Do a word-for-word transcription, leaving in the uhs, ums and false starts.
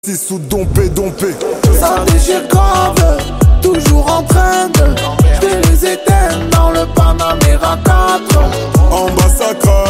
six sous dompé, dompé. Ça déchire grave, toujours en train de. J'vais les éteindre dans le Panamera quatre. En bas ça craque.